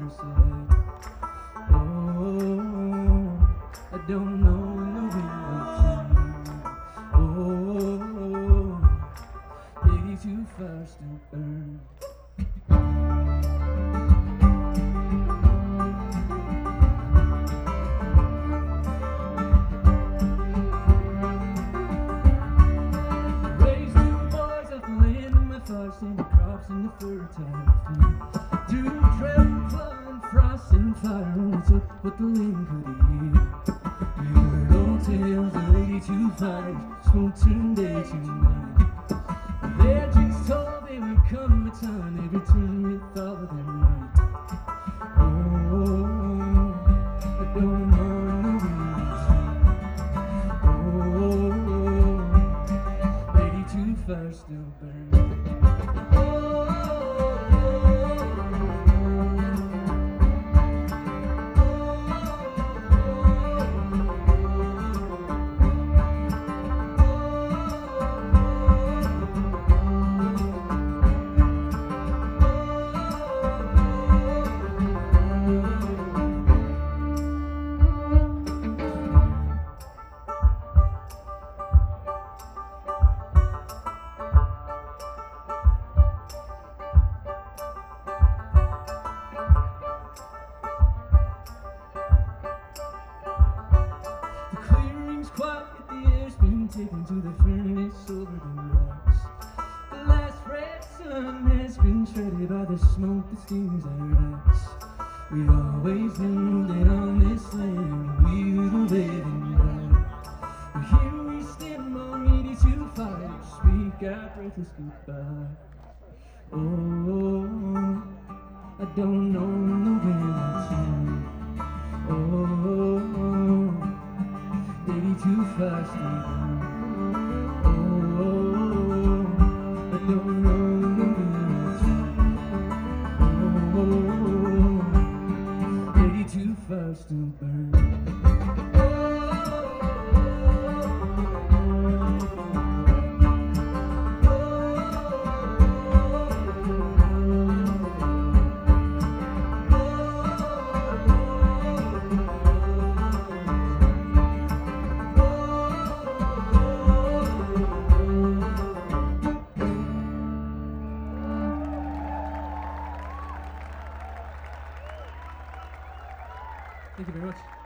side. Oh, I don't know when the wind will change. Oh, way too fast to burn. And the crops in the fertile field. Through trail, flood, frost, and fire, only took what the wind could heal. We heard old tales of 82 smoke turned day to night. Their just told they would come a time they returned with all of their might. Oh, I don't know when the wind's oh, 82 fires still burn. Taken to the furnace over the rocks. The last red sun has been shredded by the smoke that stings our rocks. We always knew that on this land we would live and die. But here we stand among 82 fires, speak our breathless goodbye. Oh, I don't know when the wind will turn. Oh, 82 fires still burn. Too fast to burn. Thank you very much.